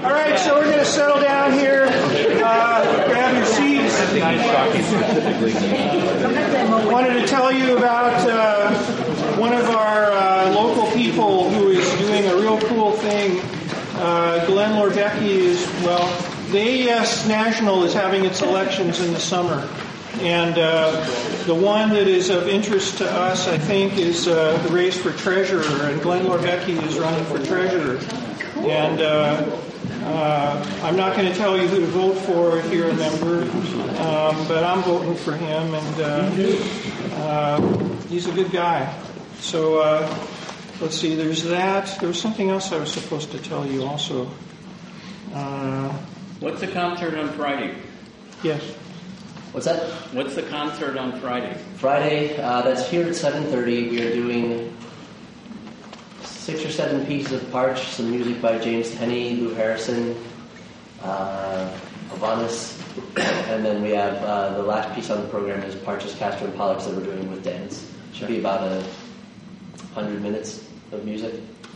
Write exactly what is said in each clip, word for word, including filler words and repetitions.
All right, so we're going to settle down here. Uh, grab your seats. I wanted to tell you about uh, one of our uh, local people who is doing a real cool thing. Uh, Glenn Lorvecki is, well, the A E S National is having its elections in the summer. And uh, the one that is of interest to us, I think, is uh, the race for treasurer. And Glenn Lorvecki is running for treasurer. And uh, uh, I'm not going to tell you who to vote for if you're a member, um, but I'm voting for him. And uh, uh, he's a good guy. So uh, let's see, there's that. There was something else I was supposed to tell you also. Uh, What's the concert on Friday? Yes. What's that? What's the concert on Friday? Friday, uh, that's here at seven thirty. We are doing six or seven pieces of Parch, some music by James Tenney, Lou Harrison, uh, Havanas, and then we have uh, the last piece on the program is Parch's Castor and Pollux that we're doing with dance. Should be about a hundred minutes of music.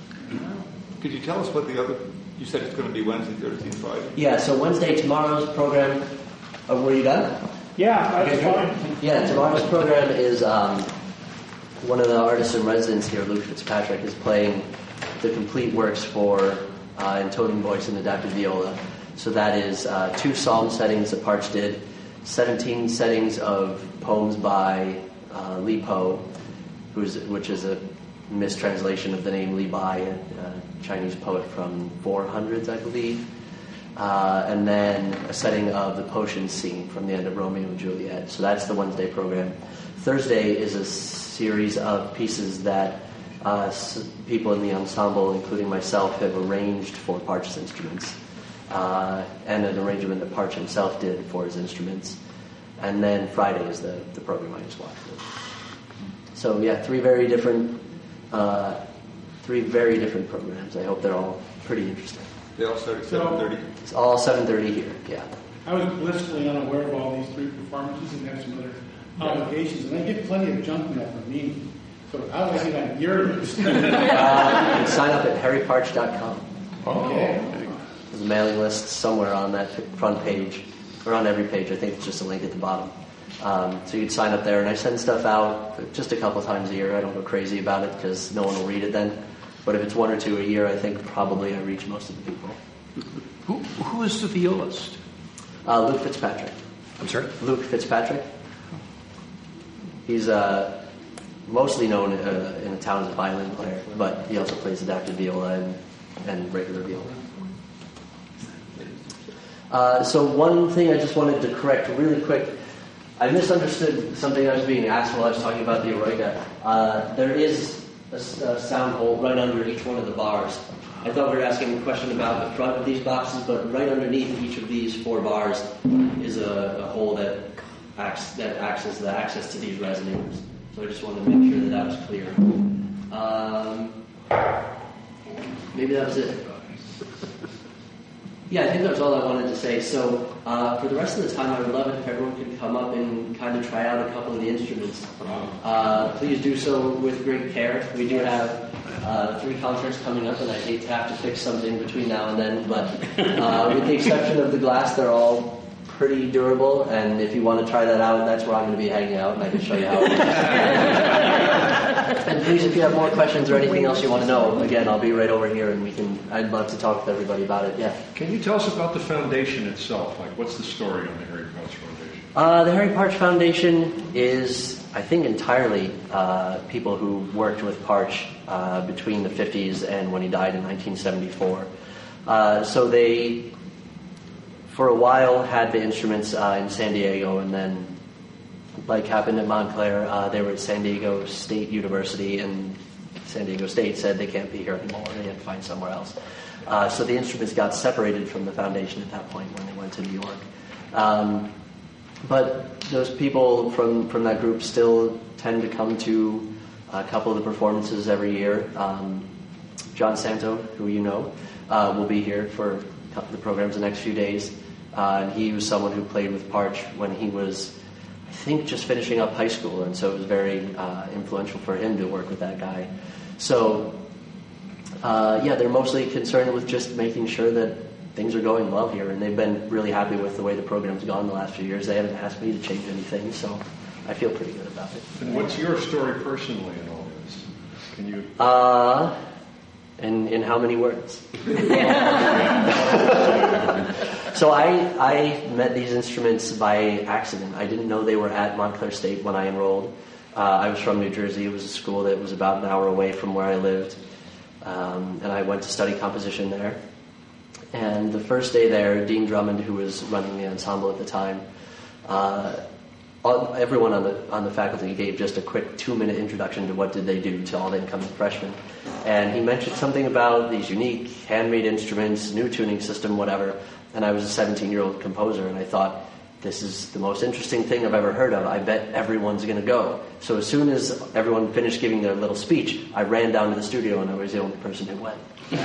Could you tell us what the other... You said it's going to be Wednesday, Thursday, and Friday. Yeah, so Wednesday, tomorrow's program... Oh, were you done? Yeah, that's okay, fine. Yeah, tomorrow's program is um, one of the artists in residence here, Luke Fitzpatrick, is playing the complete works for uh, intoning voice and adapted viola. So that is uh, two psalm settings that Parch did, seventeen settings of poems by uh, Li Po, who's, which is a mistranslation of the name Li Bai, a, a Chinese poet from four hundreds, I believe. Uh, and then a setting of the potion scene from the end of Romeo and Juliet. So that's the Wednesday program. Thursday is a series of pieces that uh, s- people in the ensemble, including myself, have arranged for Parch's instruments. Uh, and an arrangement that Parch himself did for his instruments. And then Friday is the, the program I just walked through. So yeah, three very different, uh, three very different programs. I hope they're all pretty interesting. They all start at seven thirty? It's all seven thirty here, yeah. I was blissfully unaware of all these three performances and have some other obligations, and I get plenty of junk mail from me. So how do I get on your list? uh, you can sign up at harry parch dot com. Okay. There's a mailing list somewhere on that front page, or on every page. I think it's just a link at the bottom. Um, so you can sign up there, and I send stuff out just a couple times a year. I don't go crazy about it because no one will read it then. But if it's one or two a year, I think probably I reach most of the people. Who, who is the violist? Uh, Luke Fitzpatrick. I'm sorry? Luke Fitzpatrick. He's uh, mostly known uh, in the town as a violin player, but he also plays adapted viola and, and regular viola. Uh, so one thing I just wanted to correct really quick. I misunderstood something I was being asked while I was talking about the Eroica. Uh, there is a, a sound hole right under each one of the bars. I thought we were asking a question about the front of these boxes, but right underneath each of these four bars is a, a hole that acts that acts as the access to these resonators. So I just wanted to make sure that that was clear. Um, maybe that was it. Yeah, I think that was all I wanted to say. So uh, for the rest of the time, I would love it if everyone could come up and kind of try out a couple of the instruments. Uh, please do so with great care. We do have uh, three concerts coming up, and I hate to have to fix something between now and then, but uh, with the exception of the glass, they're all pretty durable, and if you want to try that out, that's where I'm going to be hanging out, and I can show you how it works. And please, if you have more questions or anything else you want to know, again, I'll be right over here, and we can. I'd love to talk with everybody about it. Yeah. Can you tell us about the foundation itself? Like, what's the story on the Harry Parch Foundation? Uh, the Harry Parch Foundation is, I think, entirely uh, people who worked with Parch uh, between the fifties and when he died in nineteen seventy-four. Uh, so they, for a while, had the instruments uh, in San Diego, and then, like happened at Montclair, uh, they were at San Diego State University, and San Diego State said they can't be here anymore. They had to find somewhere else. Uh, so the instruments got separated from the foundation at that point when they went to New York. Um, but those people from, from that group still tend to come to a couple of the performances every year. Um, John Santo, who you know, uh, will be here for the programs the next few days. Uh, and he was someone who played with Parch when he was, I think, just finishing up high school, and so it was very uh, influential for him to work with that guy. So, uh, yeah, they're mostly concerned with just making sure that things are going well here, and they've been really happy with the way the program's gone the last few years. They haven't asked me to change anything, so I feel pretty good about it. And what's your story personally in all this? Can you? Uh, in, in how many words? So I, I met these instruments by accident. I didn't know they were at Montclair State when I enrolled. Uh, I was from New Jersey. It was a school that was about an hour away from where I lived. Um, and I went to study composition there. And the first day there, Dean Drummond, who was running the ensemble at the time, uh, all, everyone on the on the faculty gave just a quick two-minute introduction to what did they do to all the incoming freshmen. And he mentioned something about these unique handmade instruments, new tuning system, whatever. And I was a seventeen-year-old composer, and I thought, this is the most interesting thing I've ever heard of. I bet everyone's going to go. So as soon as everyone finished giving their little speech, I ran down to the studio, and I was the only person who went.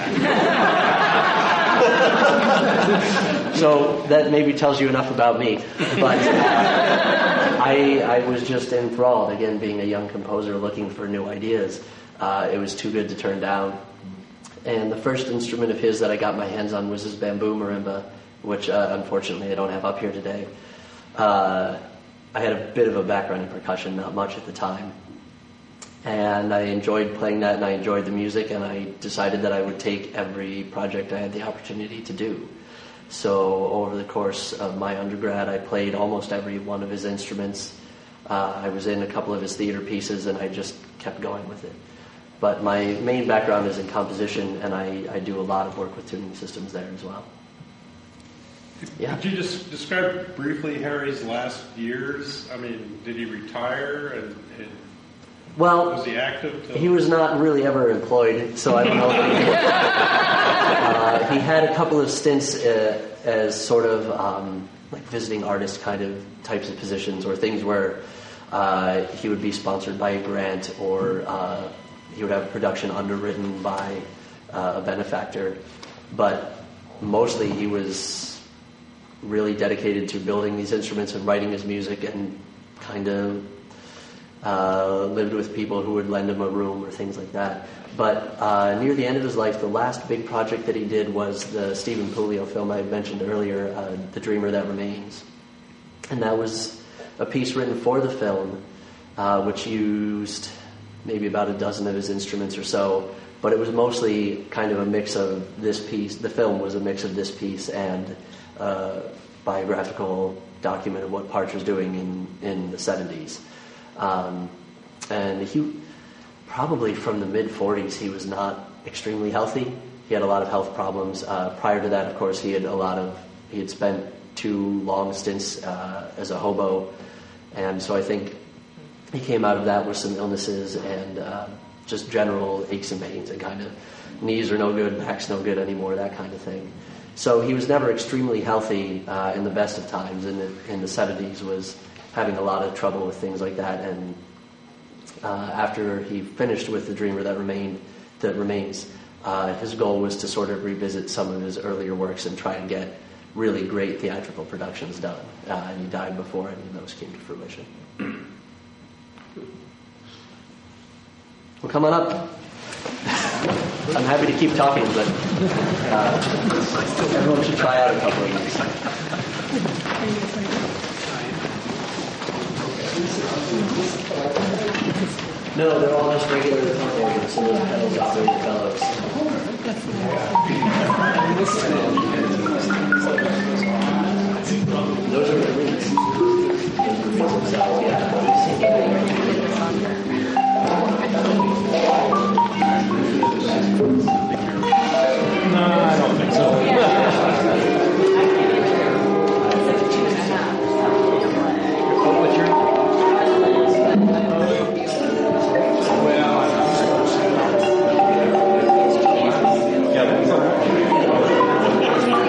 So that maybe tells you enough about me. But uh, I, I was just enthralled, again, being a young composer looking for new ideas. Uh, it was too good to turn down. And the first instrument of his that I got my hands on was his bamboo marimba, which uh, unfortunately I don't have up here today. Uh, I had a bit of a background in percussion, not much at the time. And I enjoyed playing that, and I enjoyed the music, and I decided that I would take every project I had the opportunity to do. So over the course of my undergrad, I played almost every one of his instruments. Uh, I was in a couple of his theater pieces, and I just kept going with it. But my main background is in composition, and I, I do a lot of work with tuning systems there as well. Yeah. Could you just describe briefly Harry's last years? I mean, did he retire, and, and well, was he active? Till... He was not really ever employed, so I don't know. If he, uh, he had a couple of stints uh, as sort of um, like visiting artist kind of types of positions, or things where uh, he would be sponsored by a grant, or uh, he would have a production underwritten by uh, a benefactor. But mostly he was really dedicated to building these instruments and writing his music, and kind of uh, lived with people who would lend him a room or things like that. But uh, near the end of his life, the last big project that he did was the Stephen Puleo film I mentioned earlier, uh, The Dreamer That Remains. And that was a piece written for the film, uh, which used maybe about a dozen of his instruments or so, but it was mostly kind of a mix of this piece. The film was a mix of this piece and uh, biographical document of what Partch was doing in, in the seventies. Um, and he, probably from the mid-forties, he was not extremely healthy. He had a lot of health problems. Uh, prior to that, of course, he had a lot of, he had spent two long stints uh, as a hobo, and so I think he came out of that with some illnesses and uh, just general aches and pains, and kind of knees are no good, back's no good anymore, that kind of thing. So he was never extremely healthy uh, in the best of times. In the, in the seventies was having a lot of trouble with things like that. And uh, after he finished with The Dreamer That Remained, that Remains, uh, his goal was to sort of revisit some of his earlier works and try and get really great theatrical productions done. Uh, and he died before any of those came to fruition. Well, come on up. I'm happy to keep talking, but uh, everyone should try out a couple of these. No, they're all just regular organs, so those pedals operate fellows. Those are the rings. Those are the themselves, yeah. No, I don't think so. Well, yeah.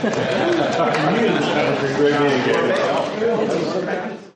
Great meeting, Gary.